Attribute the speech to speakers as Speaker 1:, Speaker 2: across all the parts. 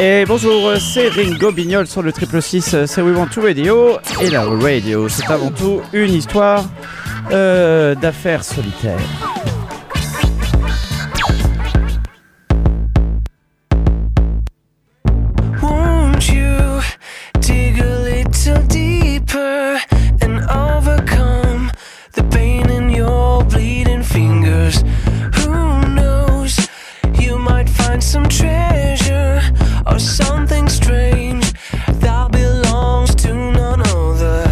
Speaker 1: Et bonjour, c'est Ringo Bignol sur le 666, c'est We Want to Radio. Et la radio, c'est avant tout une histoire d'affaires solitaires.
Speaker 2: Won't you dig a little deeper and overcome the pain in your bleeding fingers? Who knows, you might find some treasure or something strange that belongs to none other.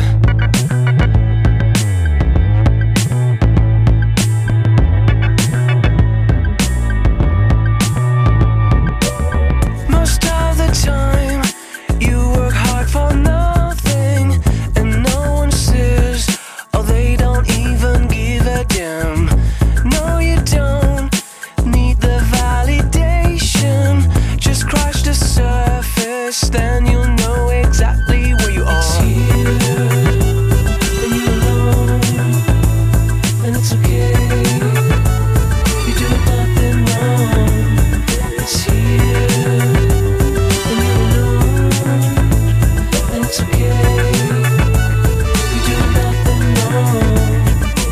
Speaker 2: Most of the time you work hard for nothing and no one says, or they don't even give a damn. No, you don't need the validation. Just crash the surface, then you'll know exactly where you are. It's here, and you're alone, and it's okay. You do nothing wrong. It's here, and you're alone, and it's okay. You do nothing wrong.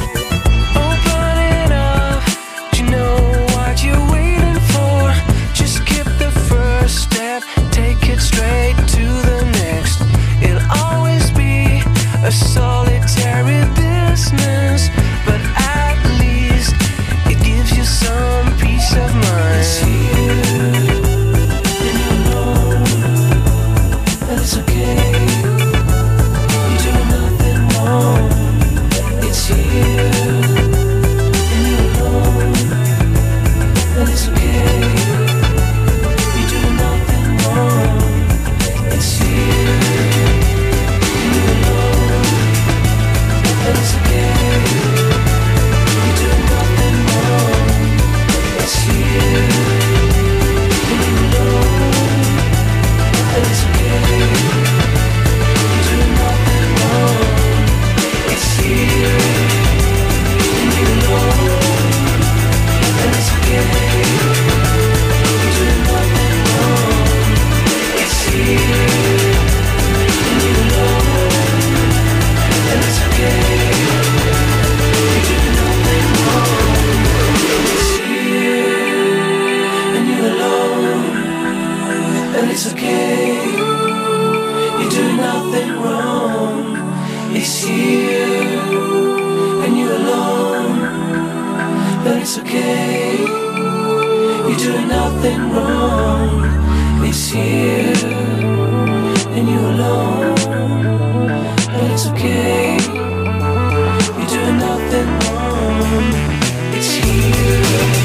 Speaker 2: Open it up, you know what you're waiting for. Just skip the first step, take it straight to the next. It'll always be a solitary business, but at least it gives you some peace of mind. It's here, and you're alone, and it's okay. You do nothing wrong. It's here, and you're alone, and it's okay. You do nothing wrong. It's here, and you're alone, and it's okay. You do nothing wrong. It's here, and you're alone, and it's okay. You do nothing wrong. It's here, and you're alone, and it's okay. You do nothing wrong. It's here, and you're alone, and it's okay. You do nothing wrong. It's here, and you're alone, and it's okay. You do nothing wrong. It's here, and you're alone, and it's okay. You do nothing wrong. It's here, and you're alone, and it's okay. You do nothing wrong. It's here.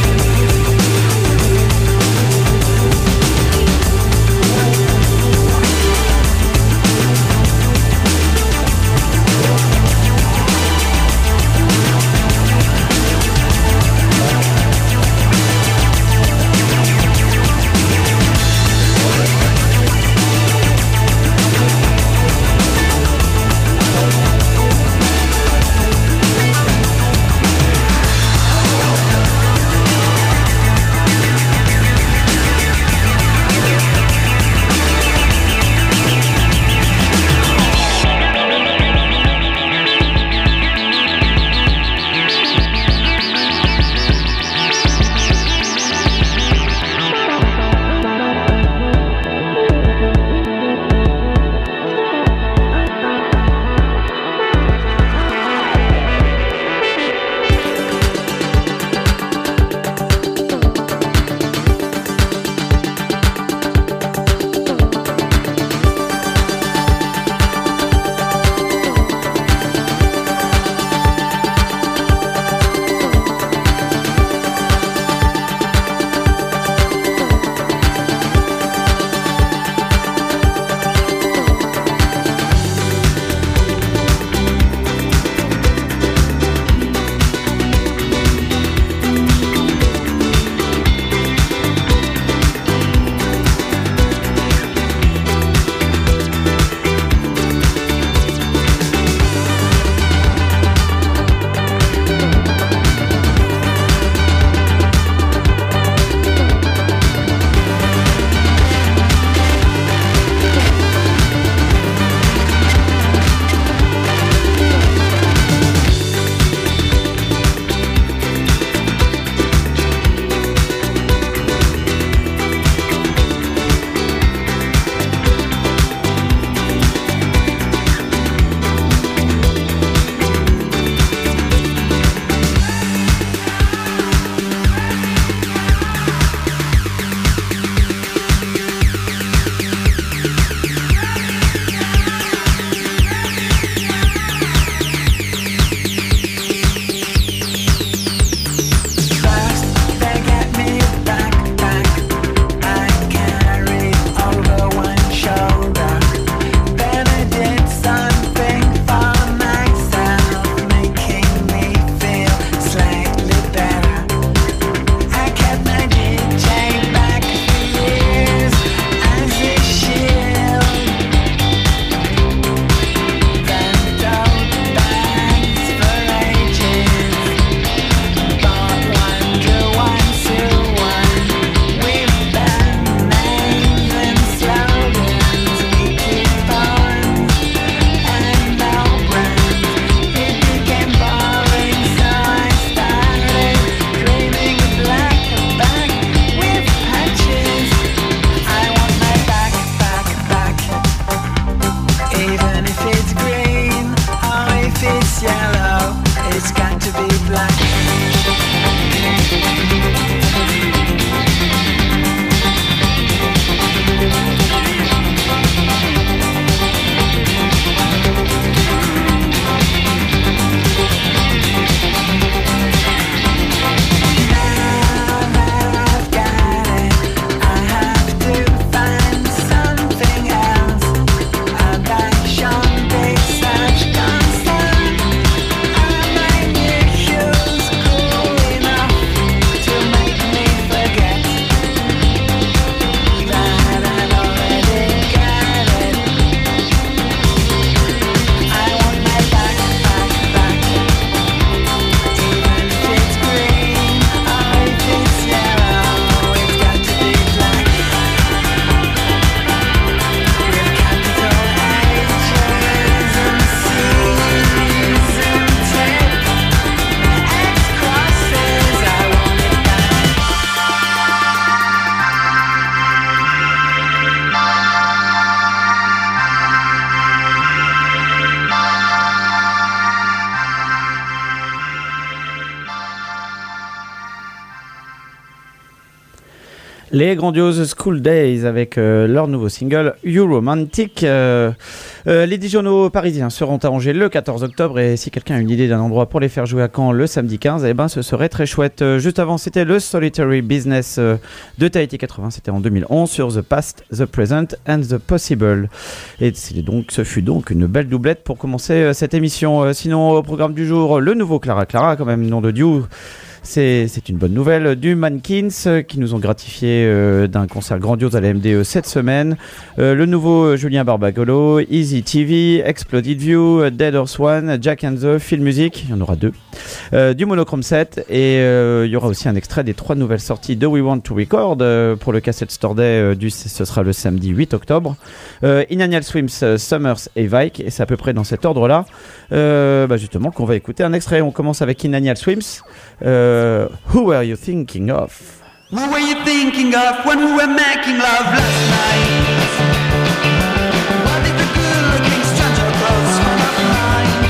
Speaker 1: Les grandioses School Days avec leur nouveau single You Romantic. Les 10 journaux parisiens seront à Angers le 14 octobre et si quelqu'un a une idée d'un endroit pour les faire jouer à Caen le samedi 15, eh ben ce serait très chouette. Juste avant, c'était le Solitary Business de Tahiti 80, c'était en 2011 sur The Past, The Present and The Possible. Et ce fut donc une belle doublette pour commencer cette émission. Sinon, au programme du jour, le nouveau Clara Clara, quand même nom de Dieu. C'est une bonne nouvelle du Mankins qui nous ont gratifié d'un concert grandiose à la MDE cette semaine. Le nouveau Julien Barbagolo, Easy TV, Exploded View, Dead Horse One, Jack and the Film Music, il y en aura 2, du Monochrome 7 et il y aura aussi un extrait des 3 nouvelles sorties de We Want to Record pour le Cassette Store Day ce sera le samedi 8 octobre. Inanial Swims, Summers et Vike et c'est à peu près dans cet ordre-là justement qu'on va écouter un extrait. On commence avec Inanial Swims. Who were you thinking of?
Speaker 3: Who were you thinking of when we were making love last night? What did the good-looking stranger cross my mind?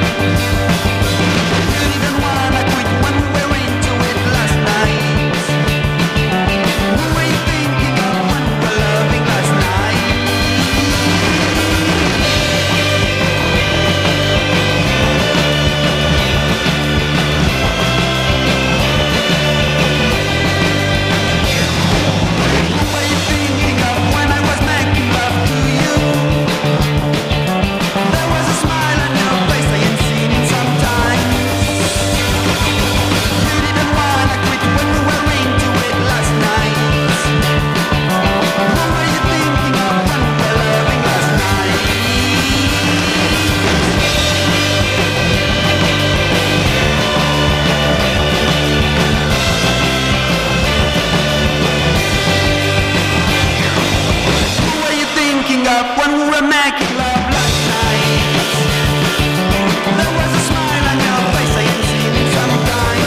Speaker 3: You didn't wanna quit when we were into it last night. Who were you thinking of when we were loving last night? When we were making love last night, there was a smile on your face I ain't seen in some time.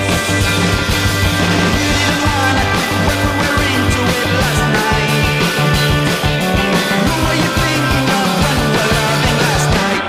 Speaker 3: You didn't wanna quit when we were into it last night. Who were you thinking of when we were loving last night?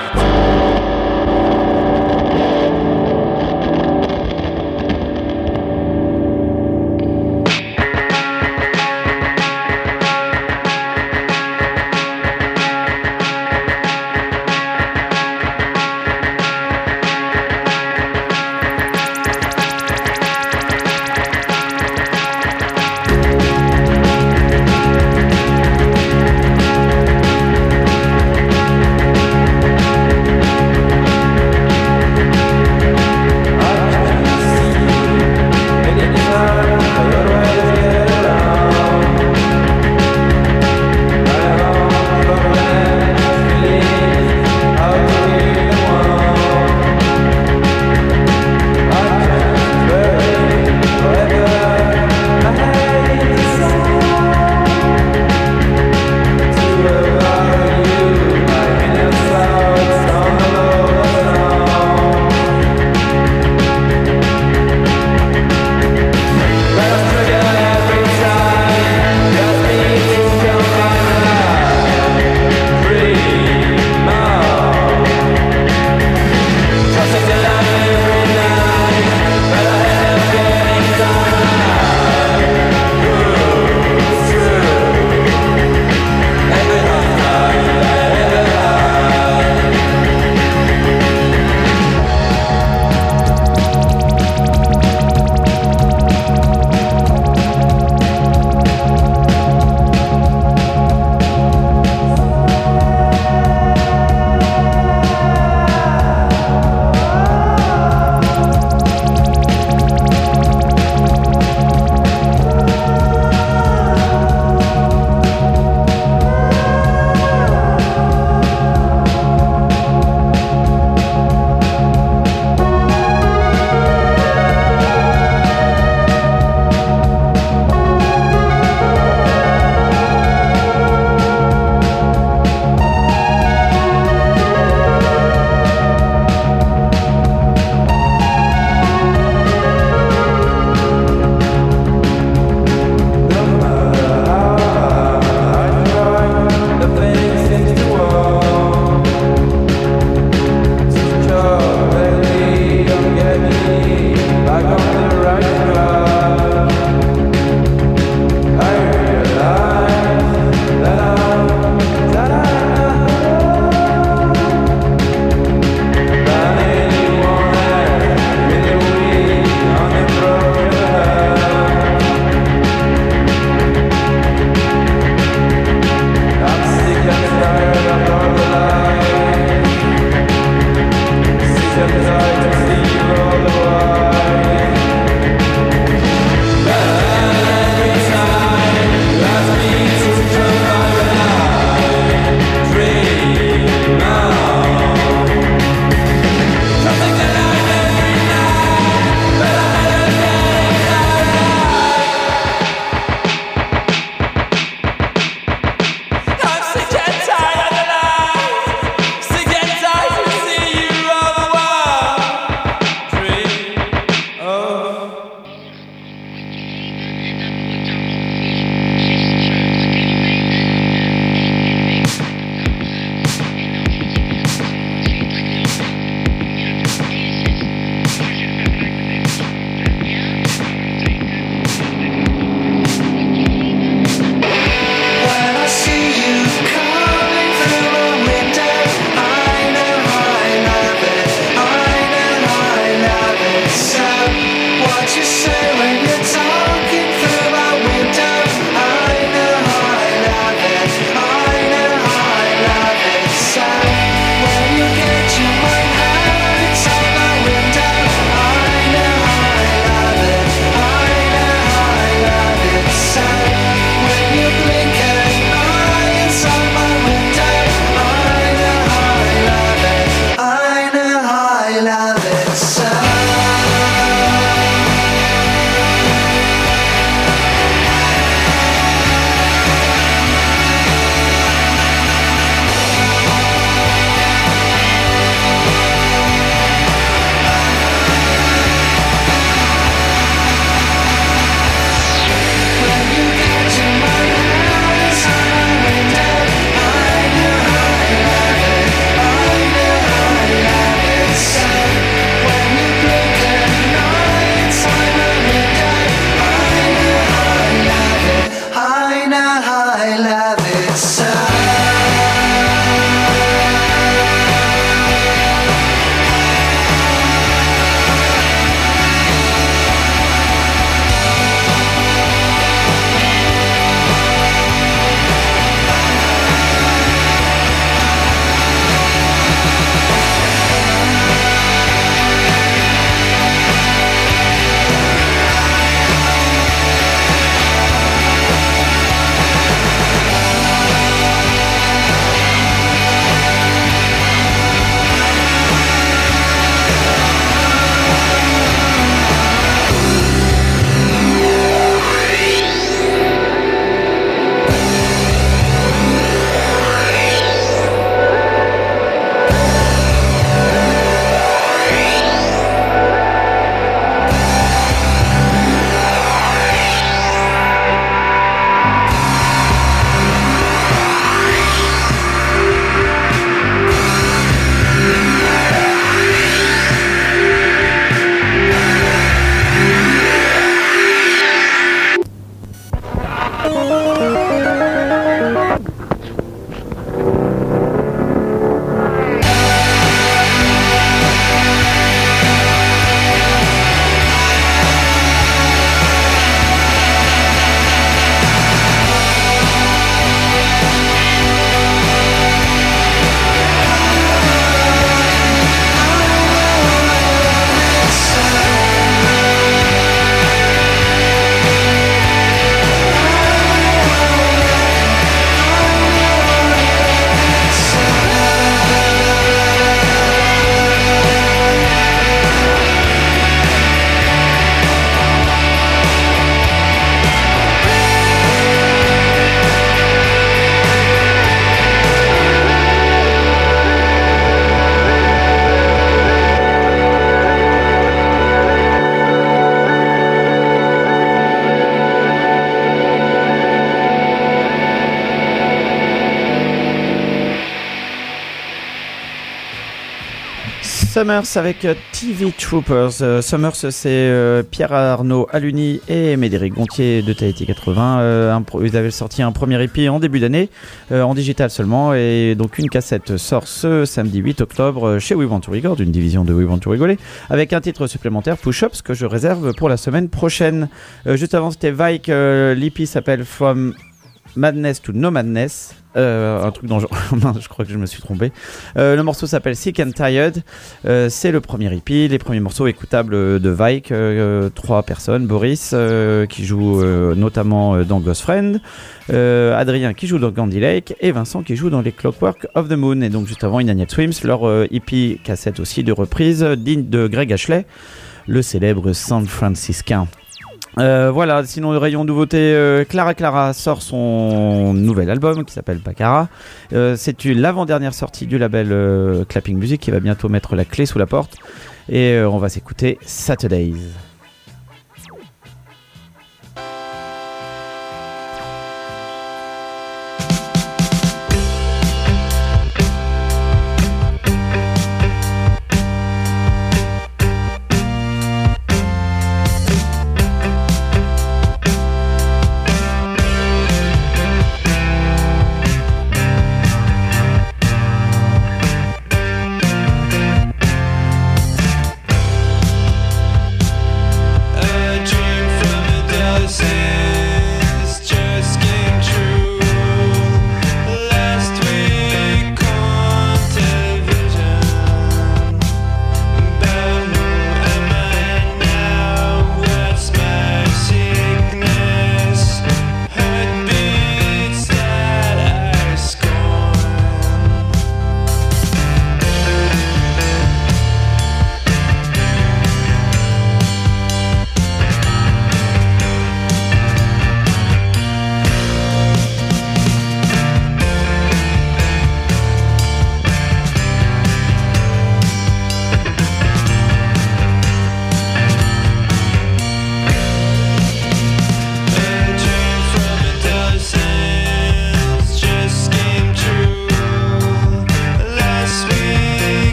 Speaker 1: Summers avec TV Troopers. Summers, c'est Pierre Arnaud Aluni et Médéric Gontier de Tahiti 80. Ils avaient sorti un premier EP en début d'année, en digital seulement, et donc une cassette sort ce samedi 8 octobre chez We Want to Record, une division de We Want to Rigoler, avec un titre supplémentaire, Push-Ups, que je réserve pour la semaine prochaine. Juste avant, c'était Vike, l'EP s'appelle From Madness to No Madness. Un truc dont je crois que je me suis trompé. Le morceau s'appelle Sick and Tired. C'est le premier EP, les premiers morceaux écoutables de Vike. 3 personnes: Boris qui joue notamment dans Ghost Friend, Adrien qui joue dans Candy Lake et Vincent qui joue dans les Clockwork of the Moon. Et donc juste avant, Inanimate Swims, leur EP cassette aussi de reprise digne de Greg Ashley, le célèbre San Franciscain. Voilà, sinon le rayon nouveauté, Clara sort son nouvel album qui s'appelle Baccarat. C'est l'avant-dernière sortie du label Clapping Music qui va bientôt mettre la clé sous la porte. Et on va s'écouter Saturdays.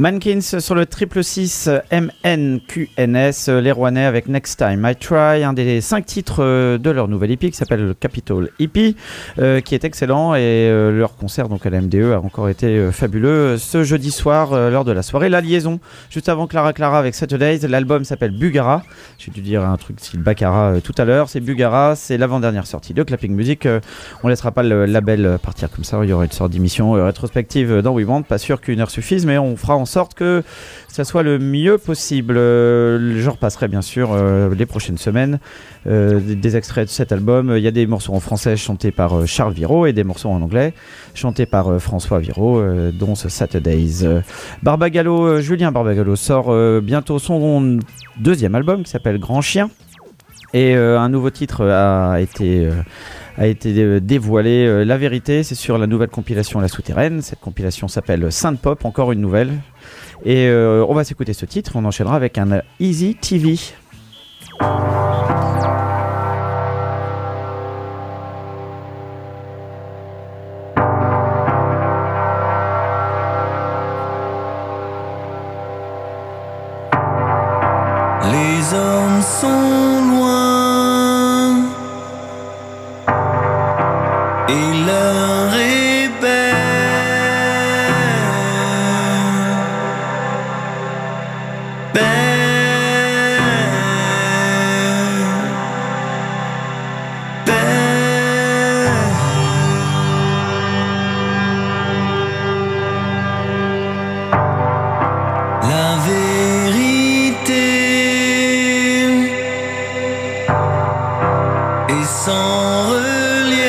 Speaker 1: Mankins sur le 666 MNQNS, les Rouennais avec Next Time I Try, un des 5 titres de leur nouvelle EP qui s'appelle Capitol EP, qui est excellent, et leur concert donc à la MDE a encore été fabuleux ce jeudi soir lors de la soirée La Liaison, juste avant Clara avec Saturdays. L'album s'appelle Bugara, j'ai dû dire un truc style Baccara tout à l'heure, c'est Bugara, c'est l'avant-dernière sortie de Clapping Music. On laissera pas le label partir comme ça, il y aura une sorte d'émission rétrospective dans We Want, pas sûr qu'une heure suffise, mais on fera en sorte que ça soit le mieux possible. Je repasserai bien sûr les prochaines semaines des extraits de cet album. Il y a des morceaux en français chantés par Charles Viraud et des morceaux en anglais chantés par François Viraud, dont ce Saturdays. Julien Barbagallo sort bientôt son deuxième album qui s'appelle Grand Chien, et un nouveau titre a été dévoilé. La vérité, c'est sur la nouvelle compilation La Souterraine. Cette compilation s'appelle Sainte Pop, encore une nouvelle. Et on va s'écouter ce titre, on enchaînera avec un Easy TV.
Speaker 2: Les hommes sont loin et l'heure est belle. La vérité est sans relief,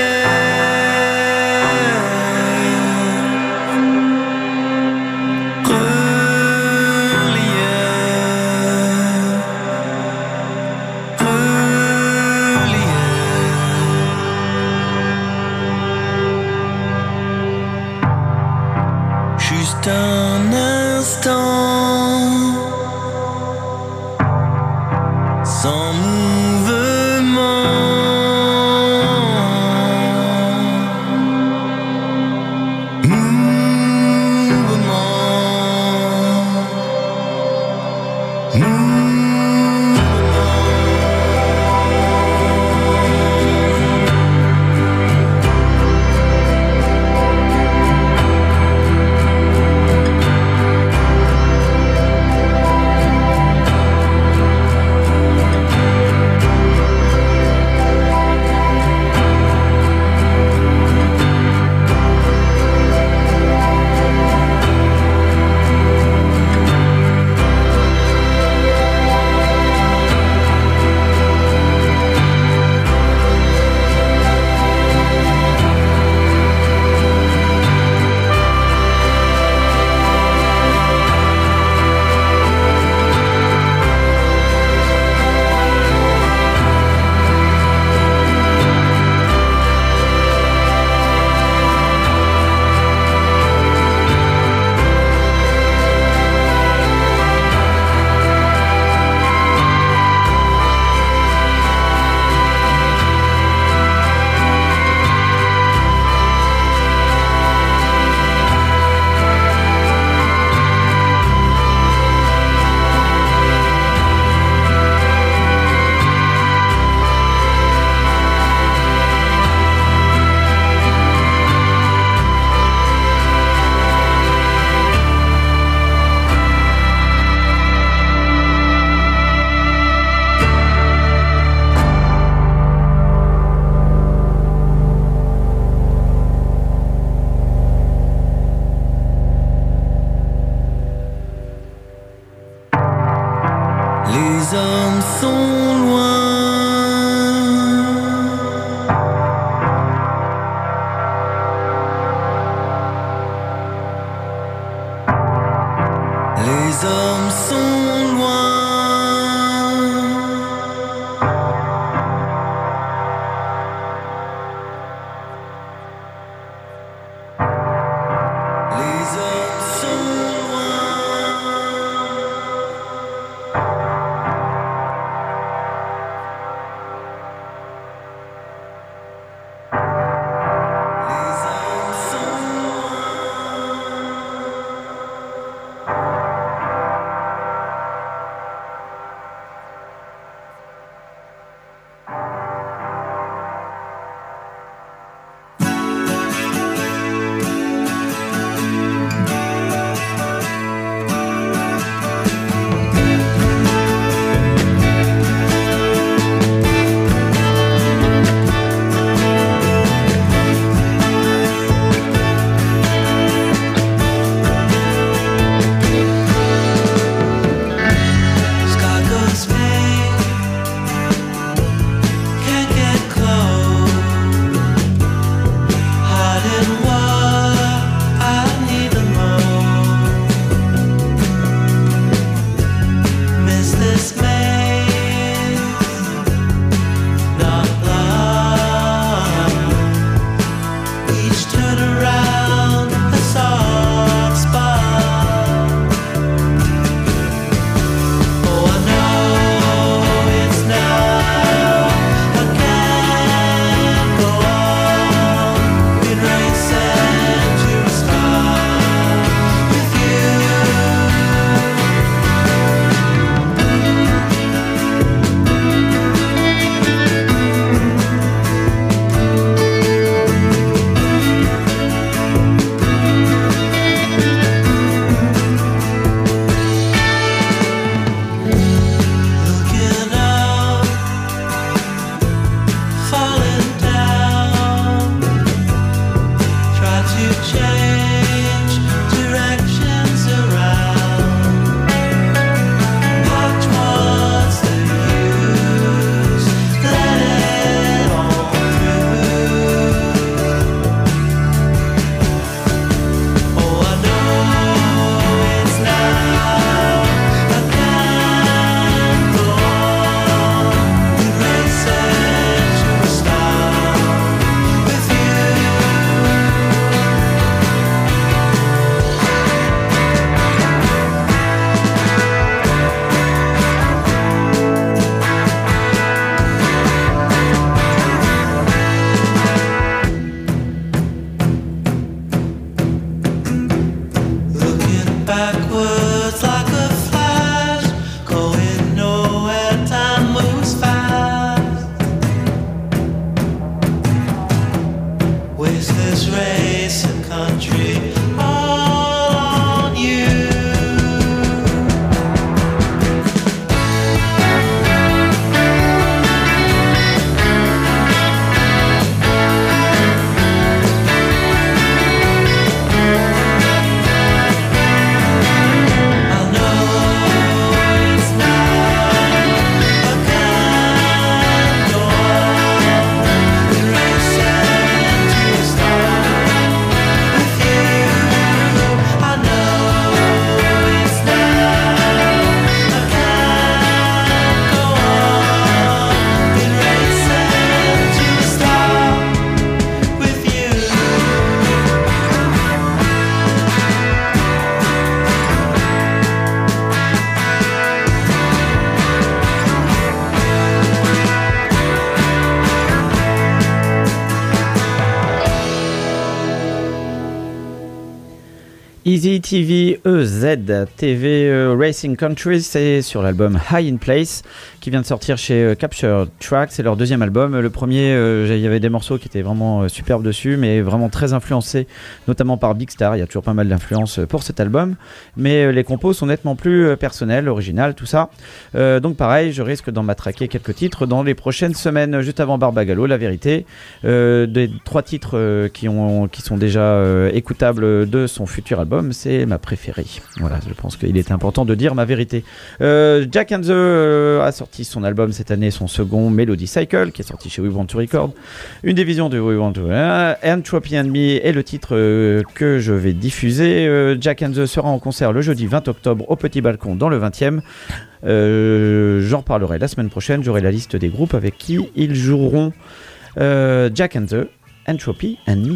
Speaker 2: juste un instant sans mouvement, les hommes sont loin. Les hommes sont loin. Les hommes sont loin.
Speaker 1: Easy TV EZ TV Racing Country, c'est sur l'album High in Place qui vient de sortir chez Capture Track. C'est leur deuxième album. Le premier, il y avait des morceaux qui étaient vraiment superbes dessus, mais vraiment très influencés, notamment par Big Star. Il y a toujours pas mal d'influences pour cet album, mais les compos sont nettement plus personnels, originales, tout ça. Donc pareil, je risque d'en matraquer quelques titres dans les prochaines semaines. Juste avant Barbagallo, La Vérité, des 3 titres qui sont déjà écoutables de son futur album. C'est ma préférée. Voilà, je pense qu'il est important de dire ma vérité. Jack and the a sorti son album cette année, son second Melody Cycle, qui est sorti chez We Want to Record. Une division de We Want to Entropy and Me est le titre que je vais diffuser. Jack and the sera en concert le jeudi 20 octobre au Petit Balcon dans le 20e. J'en reparlerai la semaine prochaine. J'aurai la liste des groupes avec qui ils joueront. Jack and the Entropy and Me.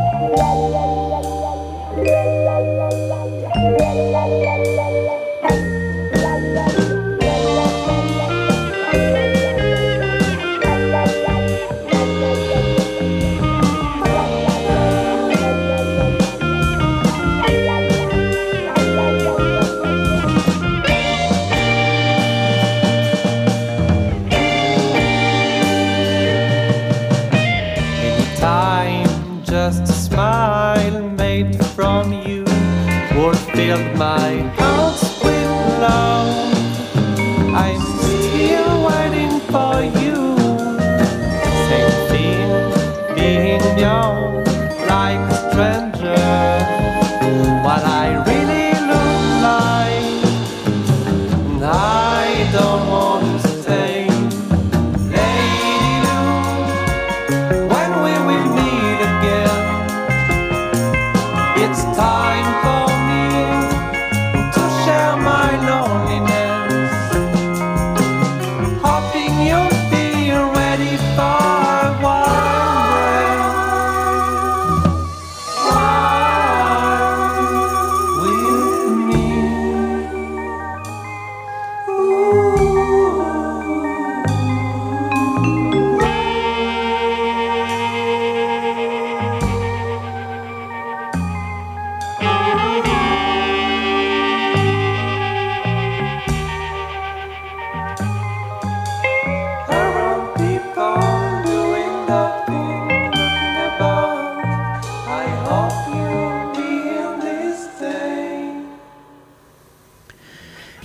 Speaker 4: La la la la la la la la la la.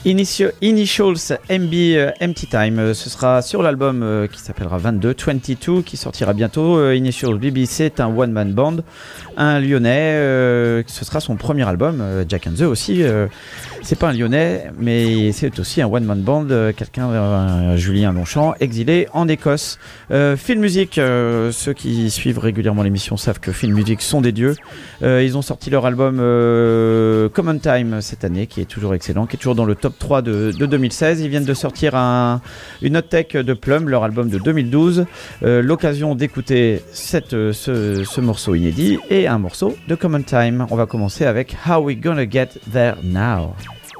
Speaker 1: Initials MB Empty Time, ce sera sur l'album qui s'appellera 22 qui sortira bientôt. Initials BB, c'est un one-man band, un lyonnais, ce sera son premier album. Jack and the aussi, c'est pas un lyonnais, mais c'est aussi un one-man band, Julien Longchamp, exilé en Écosse. Film Music, ceux qui suivent régulièrement l'émission savent que Film Music sont des dieux. Ils ont sorti leur album Common Time cette année, qui est toujours excellent, qui est toujours dans le top 3 de 2016. Ils viennent de sortir une hot tech de Plum, leur album de 2012. L'occasion d'écouter ce morceau inédit et un morceau de Common Time. On va commencer avec How We Gonna Get There Now.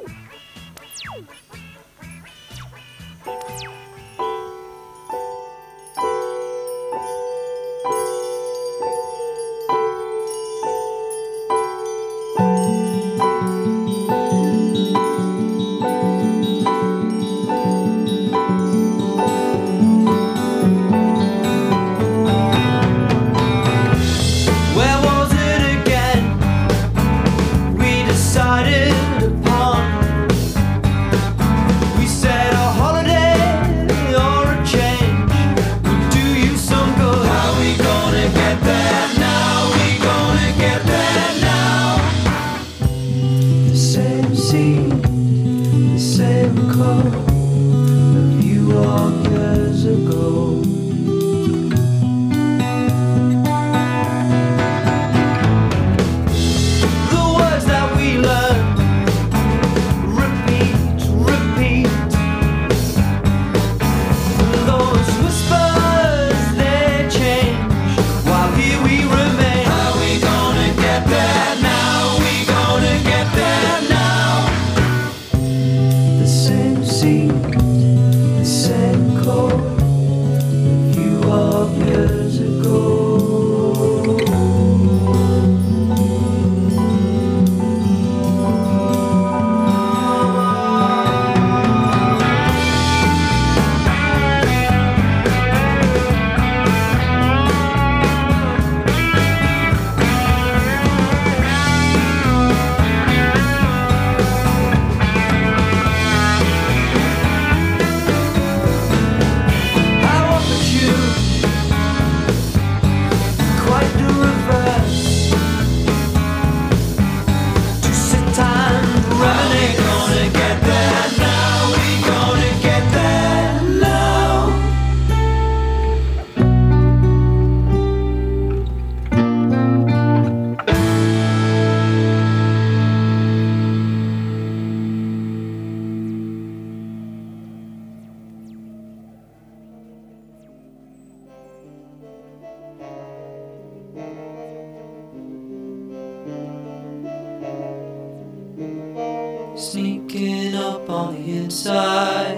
Speaker 2: Sneaking up on the inside,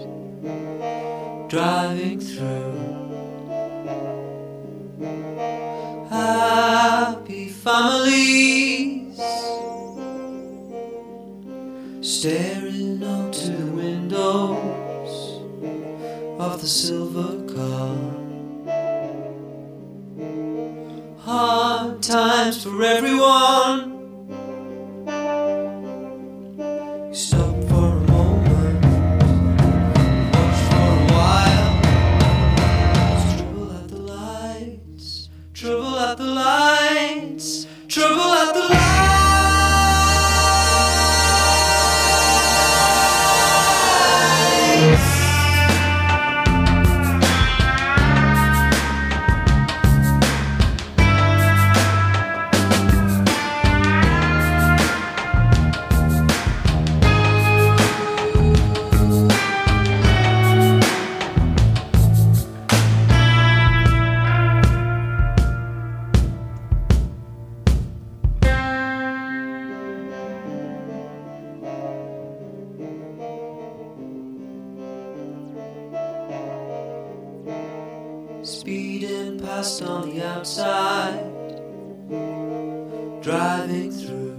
Speaker 2: driving through happy families, staring out to the windows of the silver car. Hard times for everyone. Stop for a moment, watch for a while. Trouble at the lights, trouble at the lights, trouble at the lights. Speeding past on the outside, driving through,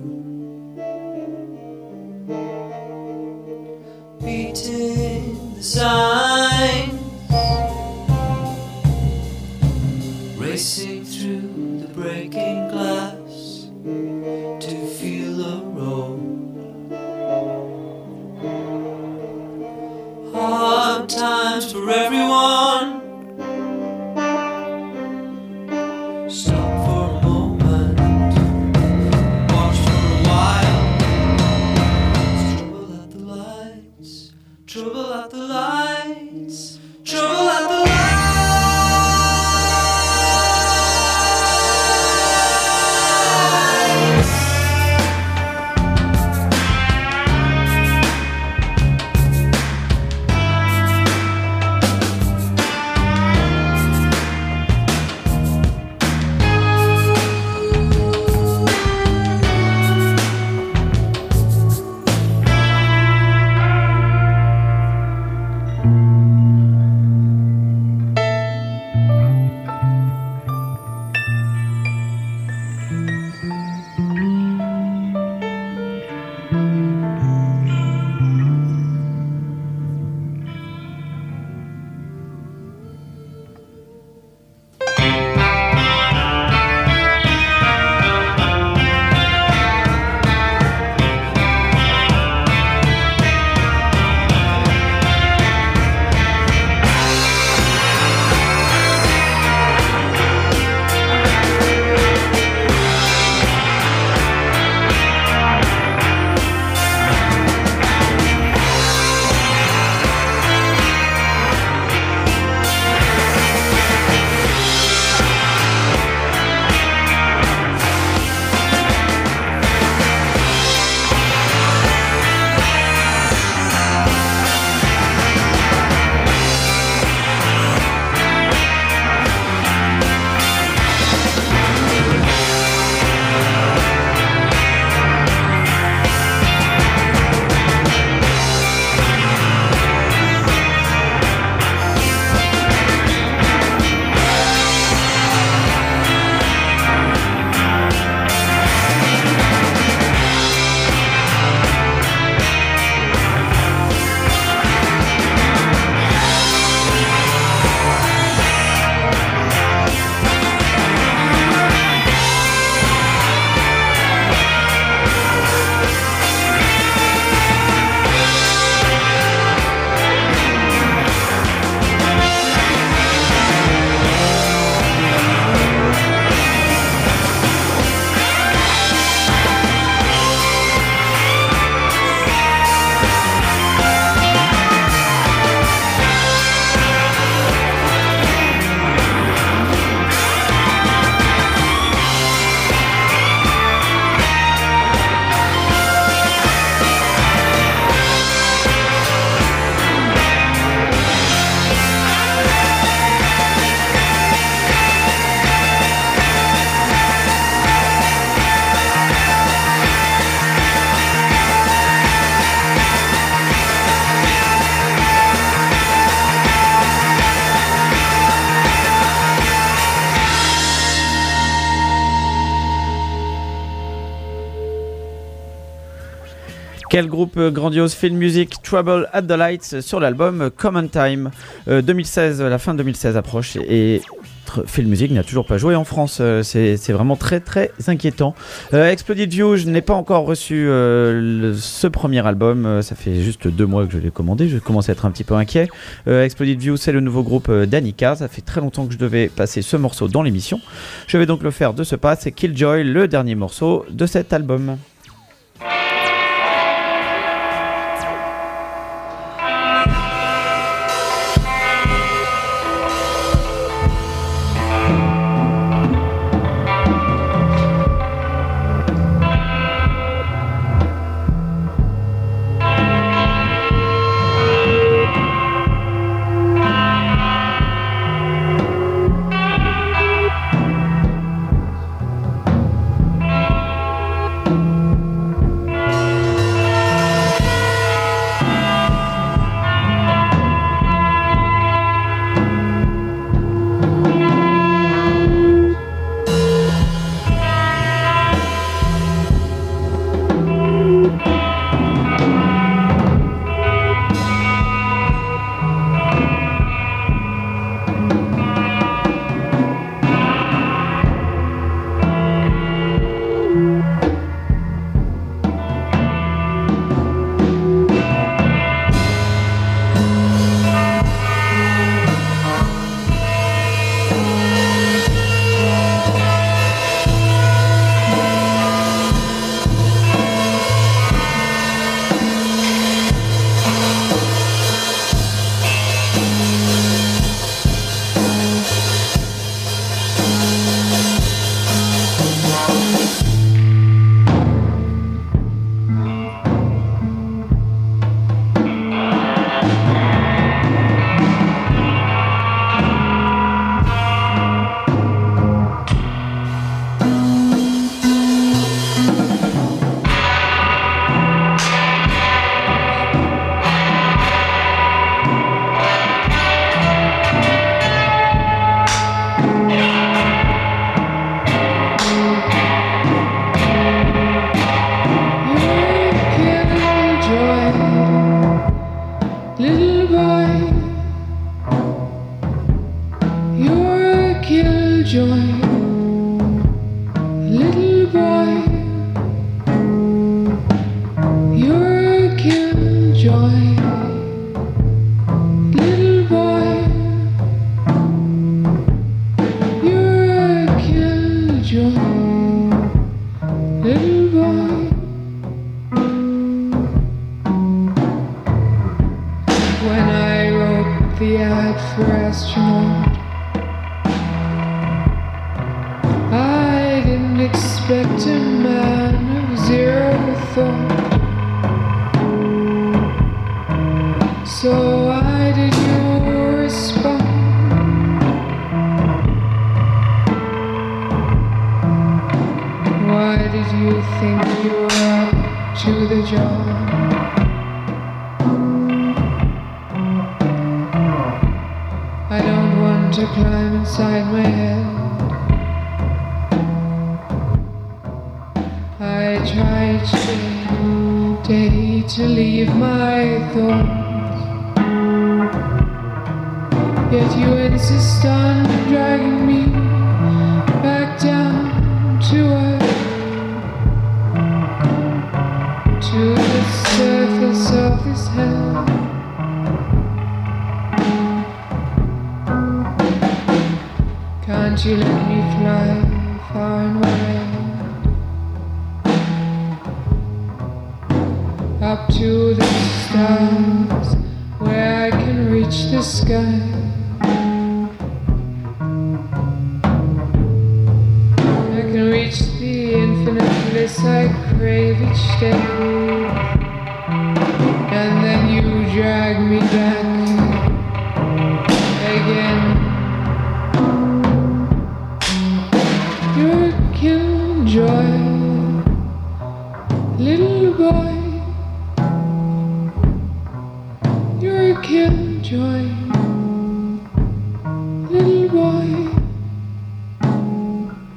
Speaker 2: beating the signs, racing through the breaking glass to feel the road.
Speaker 1: Quel groupe grandiose, Film Music, Trouble at the Lights sur l'album Common Time. 2016, la fin 2016 approche et Film Music n'a toujours pas joué en France. C'est vraiment très très inquiétant. Exploded View, je n'ai pas encore reçu ce premier album. Ça fait juste 2 mois que je l'ai commandé. Je commence à être un petit peu inquiet. Exploded View, c'est le nouveau groupe d'Annika. Ça fait très longtemps que je devais passer ce morceau dans l'émission. Je vais donc le faire de ce pas. C'est Killjoy, le dernier morceau de cet album.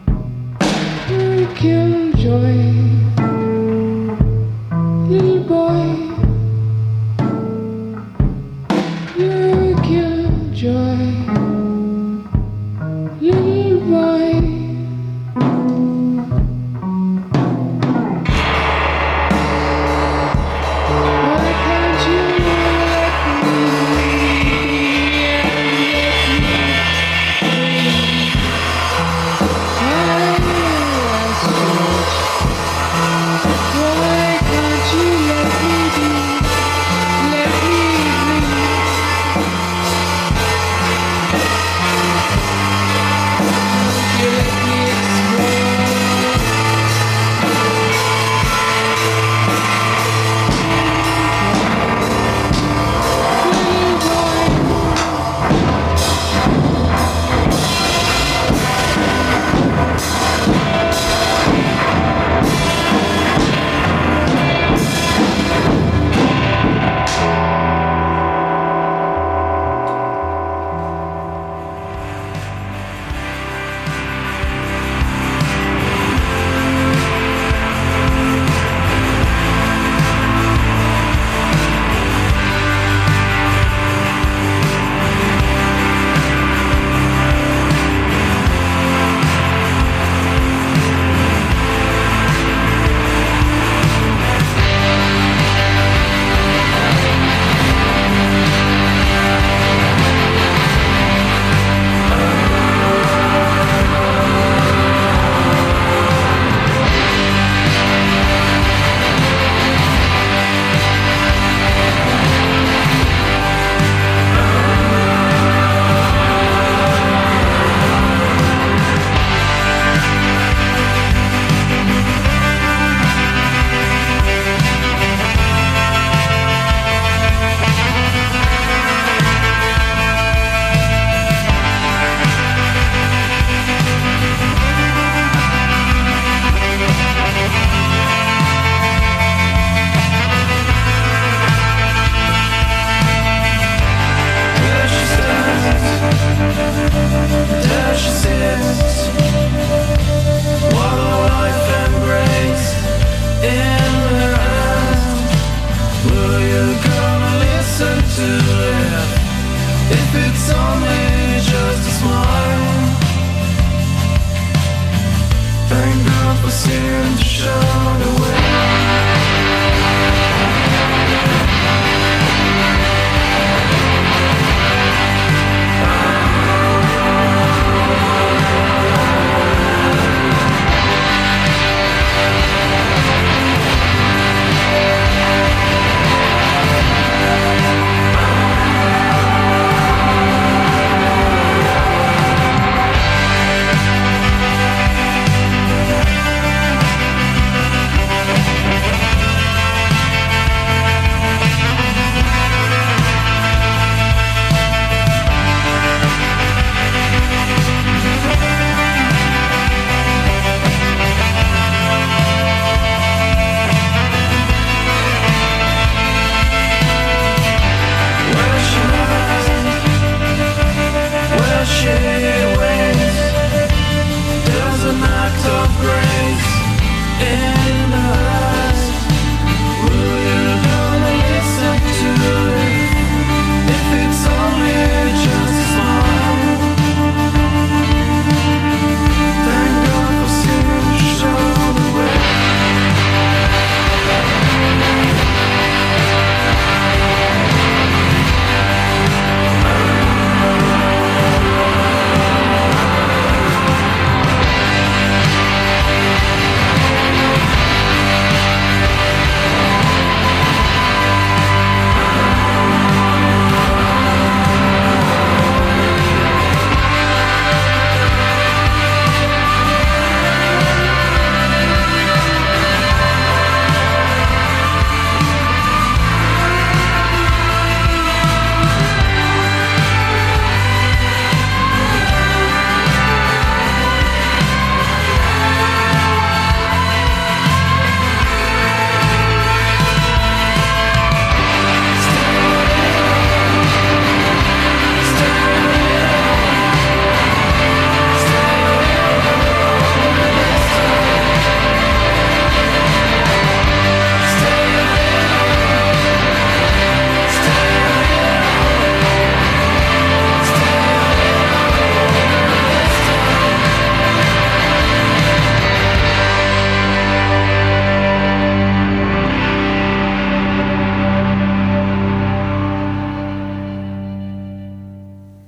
Speaker 4: Killjoy, little boy.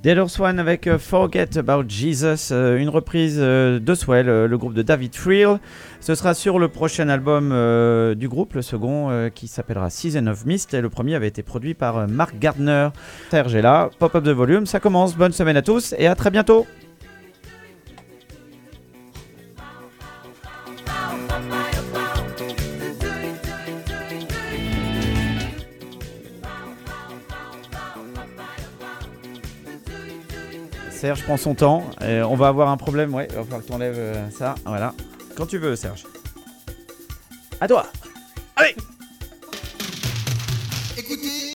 Speaker 1: Dead Horse One avec Forget About Jesus, une reprise de Swell, le groupe de David Friel. Ce sera sur le prochain album du groupe, le second qui s'appellera Season of Mist, et le premier avait été produit par Mark Gardner. Serge est là, pop up the volume, ça commence. Bonne semaine à tous et à très bientôt. Serge prend son temps, on va avoir un problème, ouais, il va falloir que tu enlèves ça, voilà. Quand tu veux, Serge. À toi. Allez.